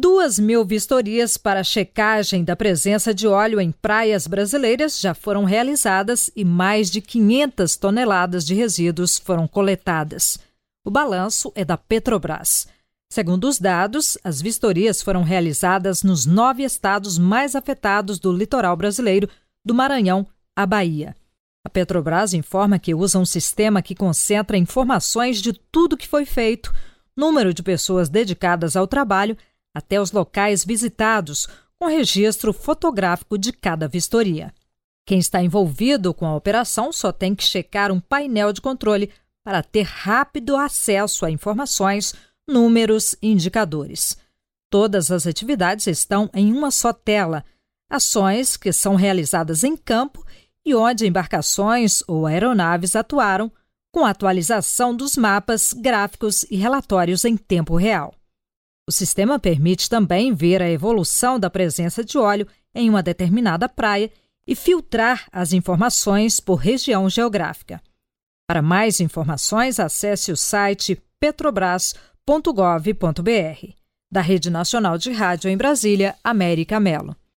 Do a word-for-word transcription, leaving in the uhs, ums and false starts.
Duas mil vistorias para checagem da presença de óleo em praias brasileiras já foram realizadas e mais de quinhentas toneladas de resíduos foram coletadas. O balanço é da Petrobras. Segundo os dados, as vistorias foram realizadas nos nove estados mais afetados do litoral brasileiro, do Maranhão à Bahia. A Petrobras informa que usa um sistema que concentra informações de tudo que foi feito, número de pessoas dedicadas ao trabalho, até os locais visitados, com registro fotográfico de cada vistoria. Quem está envolvido com a operação só tem que checar um painel de controle para ter rápido acesso a informações, números e indicadores. Todas as atividades estão em uma só tela, ações que são realizadas em campo e onde embarcações ou aeronaves atuaram, com atualização dos mapas, gráficos e relatórios em tempo real. O sistema permite também ver a evolução da presença de óleo em uma determinada praia e filtrar as informações por região geográfica. Para mais informações, acesse o site petrobras ponto gov ponto br. Da Rede Nacional de Rádio em Brasília, América Mello.